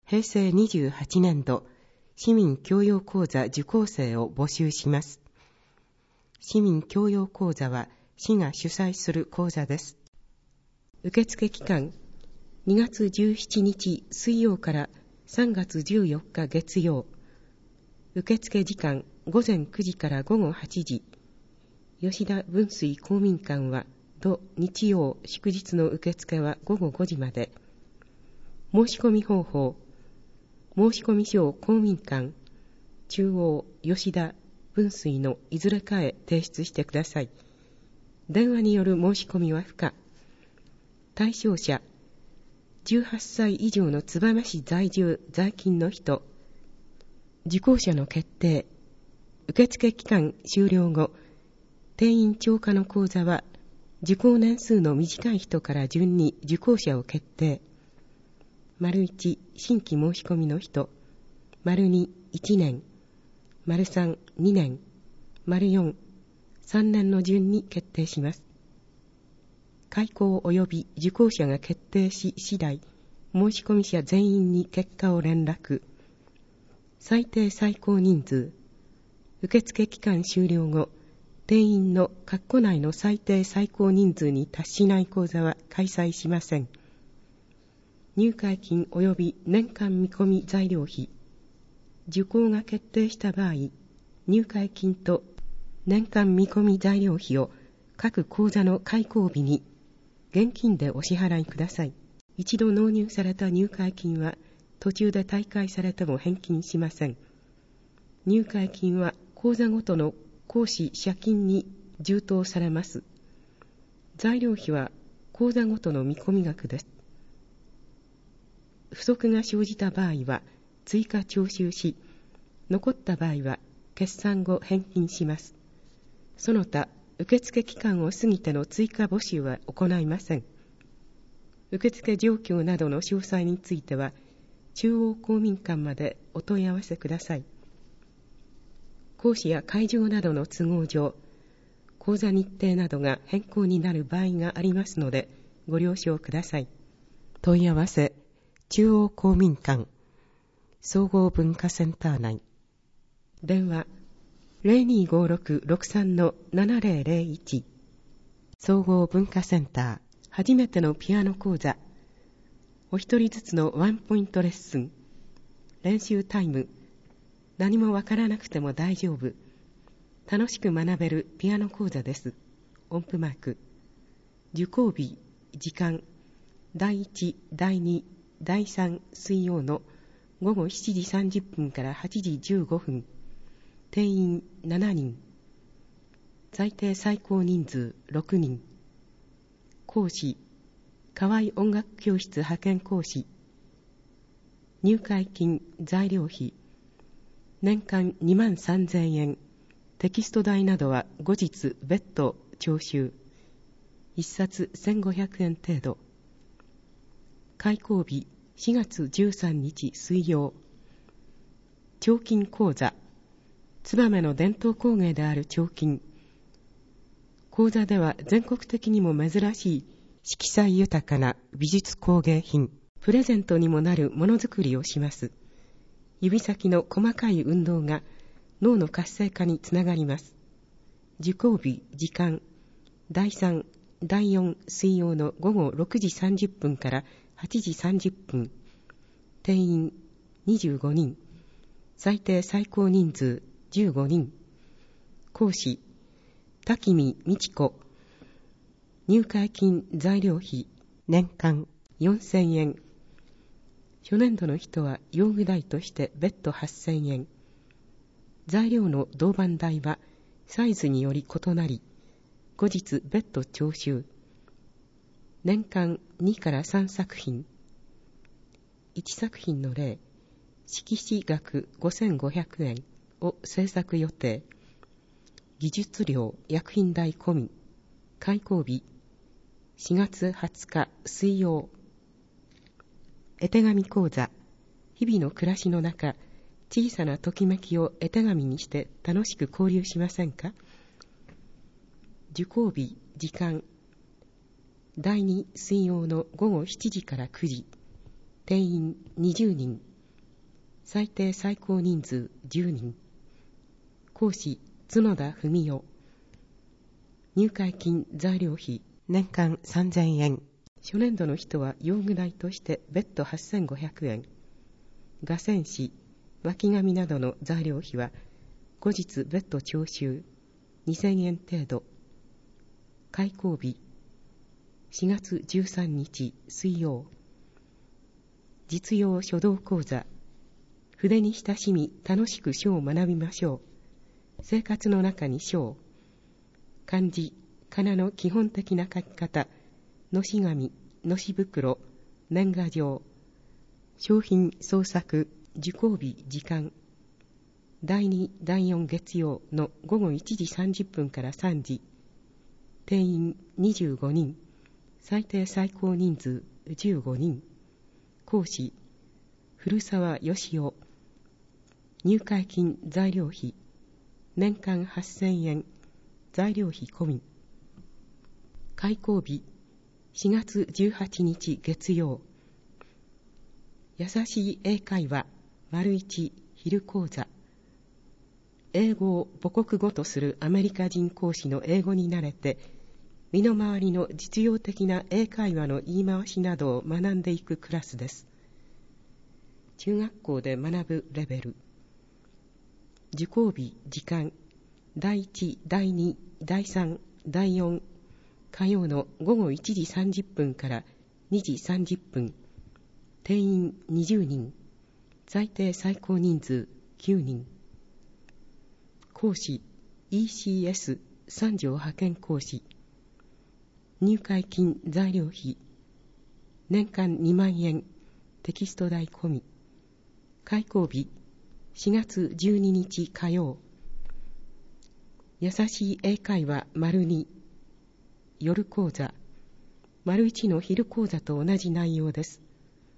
平成28年度市民教養講座受講生を募集します。市民教養講座は市が主催する講座です。受付期間、2月17日水曜から3月14日月曜。受付時間、午前9時から午後8時。吉田文水公民館は、土日曜祝日の受付は午後5時まで。申し込み方法、申し込み書を公民館、中央吉田文水のいずれかへ提出してください。電話による申し込みは不可。対象者、18歳以上の燕市在住在勤の人。受講者の決定。受付期間終了後、定員超過の講座は、受講年数の短い人から順に受講者を決定。1、新規申し込みの人。2、1年。3、2年。4、3年の順に決定します。開講及び受講者が決定し次第、申し込み者全員に結果を連絡。最低最高人数。受付期間終了後、定員の括弧内の最低最高人数に達しない講座は開催しません。入会金及び年間見込み材料費。受講が決定した場合、入会金と年間見込み材料費を各講座の開講日に現金でお支払いください。一度納入された入会金は途中で退会されても返金しません。入会金は講座ごとの講師社金に充当されます。材料費は講座ごとの見込み額です。不足が生じた場合は追加徴収し、残った場合は決算後返金します。その他、受付期間を過ぎての追加募集は行いません。受付状況などの詳細については、中央公民館までお問い合わせください。講師や会場などの都合上、講座日程などが変更になる場合がありますので、ご了承ください。問い合わせ、中央公民館、総合文化センター内。電話、0256-63-7001。総合文化センター、初めてのピアノ講座。お一人ずつのワンポイントレッスン。練習タイム。何もわからなくても大丈夫。楽しく学べるピアノ講座です。音符マーク。受講日、時間。第1、第2、第3水曜の午後7時30分から8時15分。定員7人。最低最高人数6人。講師、河合音楽教室派遣講師。入会金、材料費。年間23,000円。テキスト代などは後日別途徴収。1冊1,500円程度。開講日4月13日水曜。彫金講座。燕の伝統工芸である彫金。講座では全国的にも珍しい色彩豊かな美術工芸品、プレゼントにもなるものづくりをします。指先の細かい運動が脳の活性化につながります。受講日、時間、第3、第4水曜の午後6時30分から8時30分。定員25人。最低最高人数15人。講師、滝見美智子。入会金材料費、年間4,000円。初年度の人は用具代として別途8,000円。材料の銅板代はサイズにより異なり、後日別途徴収。年間2から3作品。1作品の例、色紙額5,500円を制作予定。技術料、薬品代込み。開講日、4月20日水曜。絵手紙講座。日々の暮らしの中、小さなときめきを絵手紙にして楽しく交流しませんか？受講日、時間。第2水曜の午後7時から9時。定員20人。 最低最高人数10人。講師、角田文代。入会金材料費、年間3000円。初年度の人は用具代として別途8500円。画線紙、巻紙などの材料費は後日別途徴収2000円程度。開講日、4月13日水曜。実用書道講座。筆に親しみ楽しく書を学びましょう。生活の中に書を。漢字、仮名の基本的な書き方、のし紙、のし袋、年賀状。商品創作、受講日時間。第2、第4月曜の午後1時30分から3時。定員25人。最低最高人数15人。講師、古澤義雄。入会金材料費、年間8000円。材料費込み。開講日、4月18日月曜。優しい英会話、1昼講座。英語を母国語とするアメリカ人講師の英語に慣れて、身の回りの実用的な英会話の言い回しなどを学んでいくクラスです。中学校で学ぶレベル。受講日、時間、第1、第2、第3、第4、火曜の午後1時30分から2時30分。定員20人。最低最高人数9人。講師、ECS 三条派遣講師。入会金材料費。年間2万円。テキスト代込み。開講日、4月12日火曜。優しい英会話 ② 夜講座。1の昼講座と同じ内容です。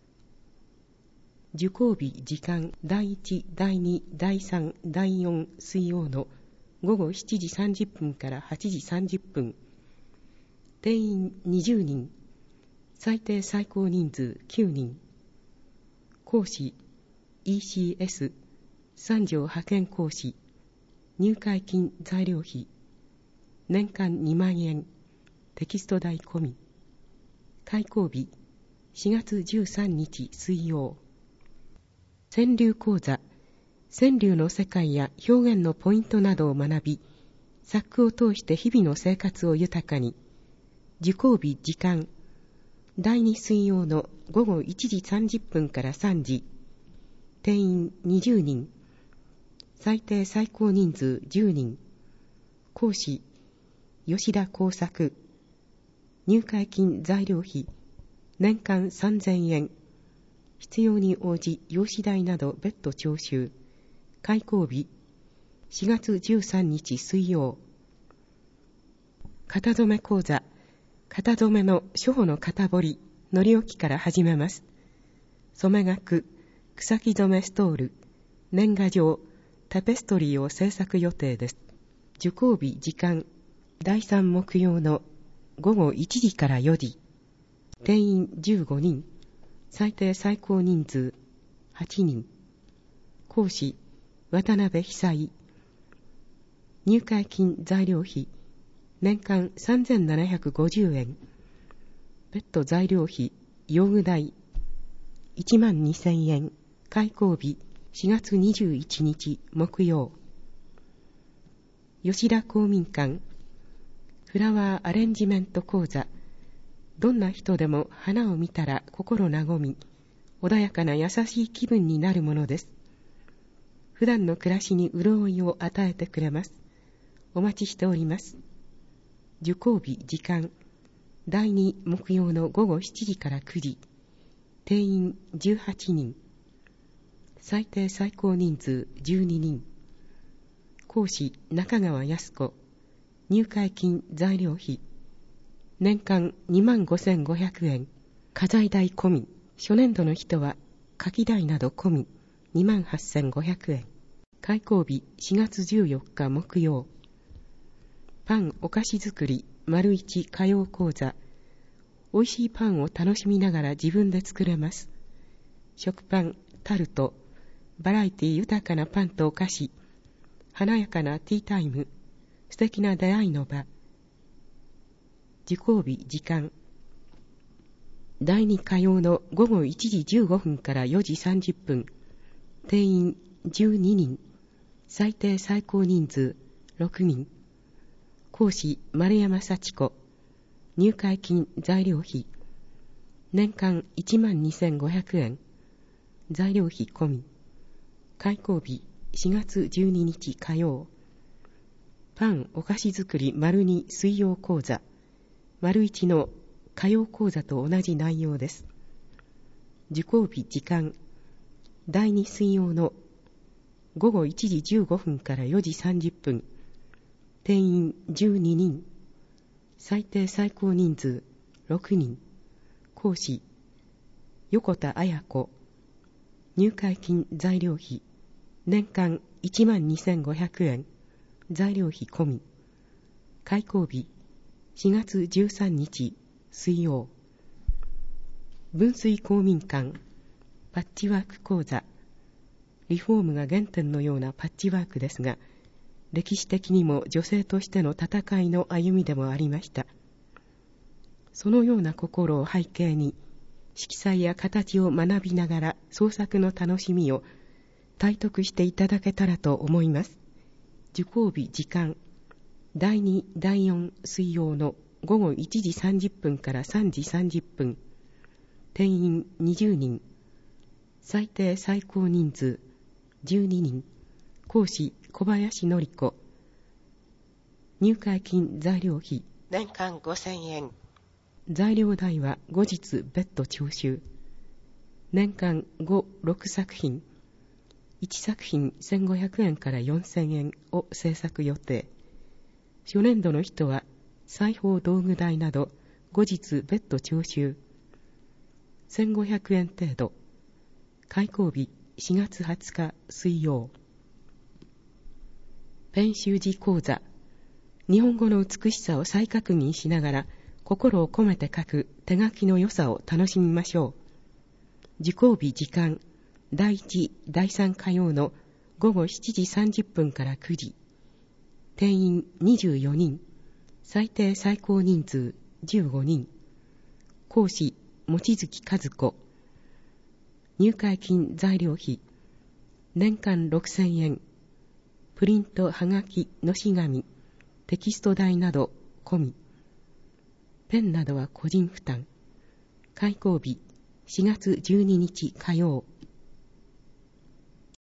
受講日時間、第1、第2、第3、第4水曜の午後7時30分から8時30分。定員20人。最低最高人数9人。講師、ECS 三条派遣講師。入会金材料費。年間2万円。テキスト代込み。開講日、4月13日水曜。川柳講座。川柳の世界や表現のポイントなどを学び、作句を通して日々の生活を豊かに。受講日時間。第2水曜の午後1時30分から3時。定員20人。最低最高人数10人。講師、吉田耕作。入会金材料費。年間3000円。必要に応じ用紙代など別途徴収。開講日、4月13日水曜。型染め講座。型染めの初歩の型彫り、のり置きから始めます。染額、草木染めストール、年賀状、タペストリーを制作予定です。受講日時間、第3木曜の午後1時から4時。定員15人。最低最高人数8人。講師、渡辺久井。入会金材料費。年間3750円。別途材料費、用具代12000円。開講日、4月21日木曜。吉田公民館。フラワーアレンジメント講座。どんな人でも花を見たら心和み、穏やかな優しい気分になるものです。普段の暮らしに潤いを与えてくれます。お待ちしております。受講日時間、第2木曜の午後7時から9時。定員18人。最低最高人数12人。講師、中川靖子。入会金材料費。年間25,500円。家財代込み。初年度の人は書き代など込み。28,500円。開講日4月14日木曜。パンお菓子作り ① 火曜講座。美味しいパンを楽しみながら自分で作れます。食パン、タルト、 バラエティ豊かなパンとお菓子、華やかなティータイム、素敵な出会いの場。受講日時間。第2火曜の午後1時15分から4時30分。定員12人。最低最高人数6人。講師丸山幸子。入会金材料費。年間12,500円。材料費込み。開講日4月12日火曜。パンお菓子作り丸2水曜講座。丸1の火曜講座と同じ内容です。受講日時間。第2水曜の午後1時15分から4時30分。定員12人。最低最高人数6人。講師横田彩子。入会金材料費。年間12,500円。材料費込み。開講日4月13日水曜。分水公民館パッチワーク講座。リフォームが原点のようなパッチワークですが、歴史的にも女性としての戦いの歩みでもありました。そのような心を背景に、色彩や形を学びながら創作の楽しみを体得していただけたらと思います。受講日時間。第2、第4水曜の午後1時30分から3時30分。定員20人。最低最高人数12人。講師小林典子。入会金材料費。年間5,000円。材料代は後日別途徴収。年間5、6作品。1作品1,500円から4,000円を制作予定。初年度の人は裁縫道具代など後日別途徴収。1,500円程度。開講日4月20日水曜。ペン習字講座。日本語の美しさを再確認しながら心を込めて書く手書きの良さを楽しみましょう。受講日時間。第1、第3火曜の午後7時30分から9時。定員24人。最低最高人数15人。講師望月和子。入会金材料費。年間6,000円。プリントはがきのし紙、テキスト代など込み。ペンなどは個人負担。開講日4月12日火曜。